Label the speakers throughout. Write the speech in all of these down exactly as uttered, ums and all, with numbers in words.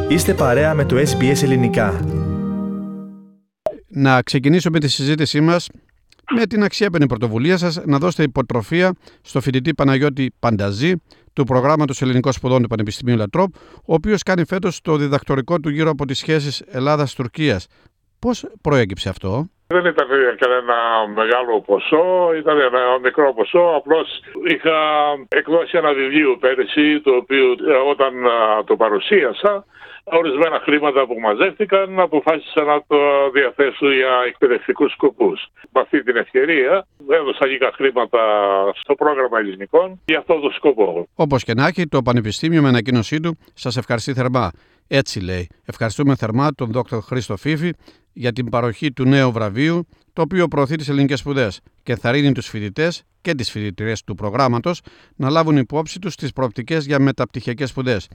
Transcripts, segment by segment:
Speaker 1: Είστε παρέα με το ες μπι ες Ελληνικά.
Speaker 2: Να ξεκινήσουμε τη συζήτησή μας με την αξιέπαινη πρωτοβουλία σας να δώσετε υποτροφία στο φοιτητή Παναγιώτη Πανταζή του προγράμματος Ελληνικών Σπουδών του Πανεπιστημίου Λατρόπ, ο οποίος κάνει φέτος το διδακτορικό του γύρω από τις σχέσεις Ελλάδας-Τουρκίας. Πώς προέκυψε αυτό?
Speaker 3: Δεν ήταν κανένα μεγάλο ποσό, ήταν ένα μικρό ποσό. Απλώς είχα εκδώσει ένα βιβλίο πέρυσι, το οποίο όταν το παρουσίασα, ορισμένα χρήματα που μαζεύτηκαν αποφάσισα να το διαθέσω για εκπαιδευτικούς σκοπούς. Με αυτή την ευκαιρία έδωσα λίγα χρήματα στο πρόγραμμα ελληνικών για αυτό το σκοπό.
Speaker 2: Όπως και να έχει, το Πανεπιστήμιο με ανακοίνωσή του σας ευχαριστεί θερμά. Έτσι λέει: ευχαριστούμε θερμά τον δόκτωρ Χρήστο Φίφη για την παροχή του νέου βραβείου, το οποίο προωθεί τις ελληνικές σπουδές και ενθαρρύνει τους φοιτητές και τις φοιτητριές του προγράμματος να λάβουν υπόψη τους τις προοπτικές για μεταπτυχιακές σπουδές.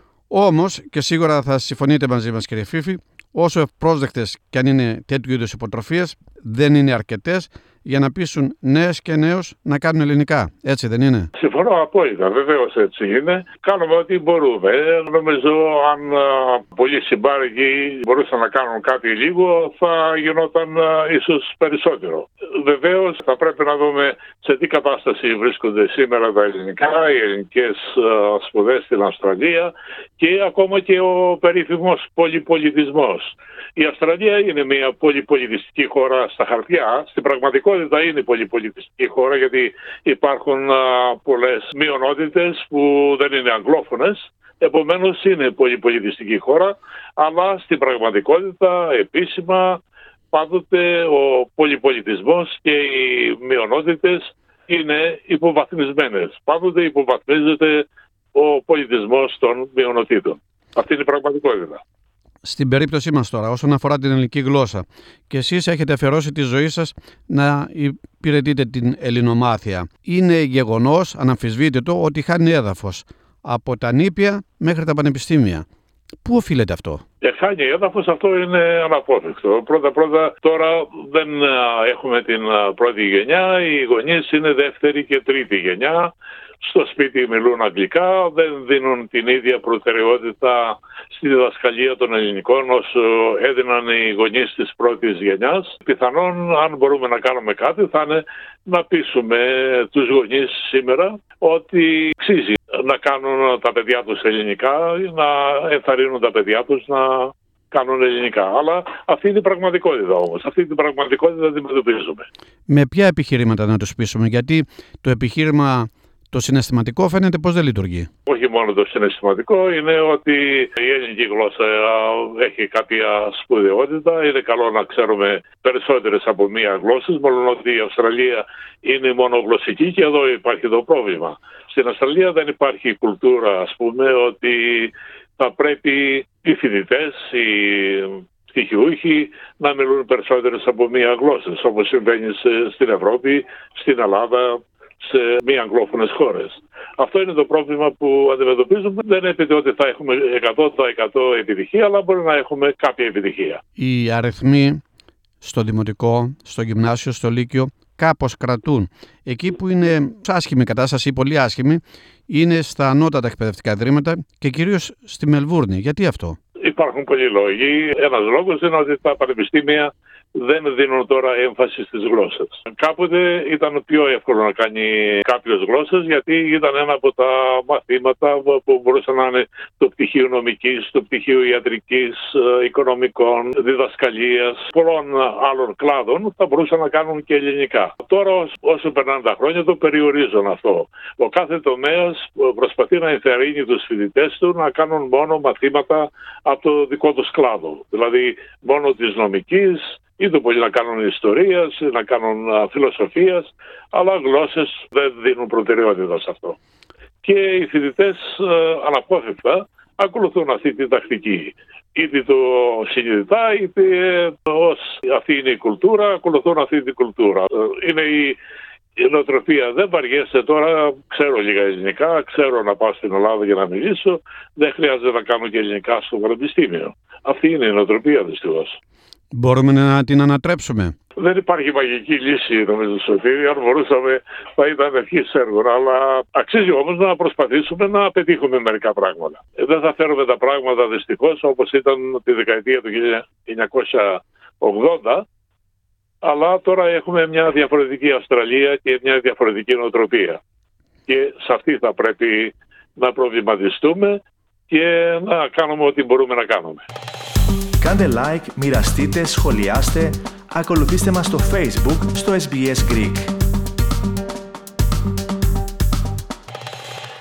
Speaker 2: Όμως, και σίγουρα θα συμφωνείτε μαζί μας, κύριε Φίφη, όσο ευπρόσδεκτες και αν είναι τέτοιου είδους υποτροφίες, δεν είναι αρκετές για να πείσουν νέες και νέους να κάνουν ελληνικά. Έτσι δεν είναι?
Speaker 3: Συμφωνώ απόλυτα. Βεβαίως έτσι είναι. Κάνουμε ό,τι μπορούμε. Νομίζω αν πολλοί συμπάρεγγοι μπορούσαν να κάνουν κάτι λίγο, θα γινόταν ίσως περισσότερο. Βεβαίως θα πρέπει να δούμε σε τι κατάσταση βρίσκονται σήμερα τα ελληνικά, οι ελληνικές σπουδές στην Αυστραλία και ακόμα και ο περίφημος πολυπολιτισμός. Η Αυστραλία είναι μια πολυπολιτιστική χώρα στα χαρτιά. Στην πραγματικότητα είναι πολυπολιτιστική χώρα, γιατί υπάρχουν α, πολλές μειονότητες που δεν είναι αγγλόφωνες. Επομένως είναι πολυπολιτιστική χώρα, αλλά στην πραγματικότητα επίσημα πάντοτε ο πολυπολιτισμός και οι μειονότητες είναι υποβαθμισμένες. Πάντοτε υποβαθμίζεται ο πολιτισμός των μειονοτήτων. Αυτή είναι η πραγματικότητα.
Speaker 2: Στην περίπτωσή μας τώρα, όσον αφορά την ελληνική γλώσσα, και εσείς έχετε αφιερώσει τη ζωή σας να υπηρετείτε την ελληνομάθεια. Είναι γεγονός, αναμφισβήτητο, ότι χάνει έδαφος από τα νήπια μέχρι τα πανεπιστήμια. Πού οφείλεται αυτό?
Speaker 3: Ε, χάνει έδαφος, αυτό είναι αναπόφευκτο. Πρώτα-πρώτα τώρα δεν έχουμε την πρώτη γενιά, οι γονείς είναι δεύτερη και τρίτη γενιά. Στο σπίτι μιλούν αγγλικά, δεν δίνουν την ίδια προτεραιότητα στη διδασκαλία των ελληνικών όσο έδιναν οι γονείς της πρώτης γενιάς. Πιθανόν, αν μπορούμε να κάνουμε κάτι, θα είναι να πείσουμε τους γονείς σήμερα ότι αξίζει να κάνουν τα παιδιά τους ελληνικά, να ενθαρρύνουν τα παιδιά τους να κάνουν ελληνικά. Αλλά αυτή είναι η πραγματικότητα όμως. Αυτή την πραγματικότητα αντιμετωπίζουμε.
Speaker 2: Με ποια επιχειρήματα να τους πείσουμε? Γιατί το επιχείρημα το συναισθηματικό φαίνεται πως δεν λειτουργεί.
Speaker 3: Όχι μόνο το συναισθηματικό, είναι ότι η ελληνική γλώσσα έχει κάποια σπουδαιότητα. Είναι καλό να ξέρουμε περισσότερες από μία γλώσσες, μόνο ότι η Αυστραλία είναι μονογλωσσική και εδώ υπάρχει το πρόβλημα. Στην Αυστραλία δεν υπάρχει κουλτούρα, ας πούμε, ότι θα πρέπει οι φοιτητές, οι πτυχιούχοι να μιλούν περισσότερες από μία γλώσσες, όπως συμβαίνει στην Ευρώπη, στην Ελλάδα, σε μη αγγλόφωνες χώρες. Αυτό είναι το πρόβλημα που αντιμετωπίζουμε. Δεν είναι ότι θα έχουμε εκατό τοις εκατό επιτυχία, αλλά μπορεί να έχουμε κάποια επιτυχία.
Speaker 2: Οι αριθμοί στο δημοτικό, στο γυμνάσιο, στο λύκειο κάπως κρατούν. Εκεί που είναι άσχημη κατάσταση ή πολύ άσχημη είναι στα ανώτατα εκπαιδευτικά ιδρύματα και κυρίως στη Μελβούρνη. Γιατί αυτό?
Speaker 3: Υπάρχουν πολλοί λόγοι. Ένας λόγος είναι ότι τα πανεπιστήμια δεν δίνουν τώρα έμφαση στις γλώσσες. Κάποτε ήταν πιο εύκολο να κάνει κάποιες γλώσσες, γιατί ήταν ένα από τα μαθήματα που μπορούσαν να είναι το πτυχίο νομικής, το πτυχίο ιατρικής, οικονομικών, διδασκαλίας, πολλών άλλων κλάδων θα μπορούσαν να κάνουν και ελληνικά. Τώρα όσο περνάνε τα χρόνια το περιορίζουν αυτό. Ο κάθε τομέας προσπαθεί να ενθαρρύνει τους φοιτητές του να κάνουν μόνο μαθήματα από το δικό τους κλάδο. Δηλαδή μόνο της νομικής, ή το πολύ να κάνουν ιστορίας, να κάνουν φιλοσοφίας, αλλά γλώσσες δεν δίνουν προτεραιότητα σε αυτό. Και οι φοιτητές ε, αναπόφευκτα ακολουθούν αυτή την τακτική. Είτε το συνειδητά, είτε ως αυτή είναι η κουλτούρα, ακολουθούν αυτή την κουλτούρα. Είναι η Η νοοτροπία. Δεν βαριέσαι τώρα, ξέρω λίγα ελληνικά, ξέρω να πάω στην Ελλάδα για να μιλήσω, δεν χρειάζεται να κάνω και ελληνικά στο πανεπιστήμιο. Αυτή είναι η νοοτροπία δυστυχώς.
Speaker 2: Μπορούμε να την ανατρέψουμε?
Speaker 3: Δεν υπάρχει μαγική λύση, νομίζω, Σωτήρη. Αν μπορούσαμε, θα ήταν ευχής έργων. Αλλά αξίζει όμως να προσπαθήσουμε να πετύχουμε μερικά πράγματα. Δεν θα φέρουμε τα πράγματα δυστυχώς όπως ήταν τη δεκαετία του χίλια εννιακόσια ογδόντα. Αλλά τώρα έχουμε μια διαφορετική Αυστραλία και μια διαφορετική νοοτροπία. Και σε αυτή θα πρέπει να προβληματιστούμε και να κάνουμε ό,τι μπορούμε να κάνουμε.
Speaker 1: Κάντε like, μοιραστείτε, σχολιάστε, ακολουθήστε μας στο Facebook, στο ες μπι ες Greek.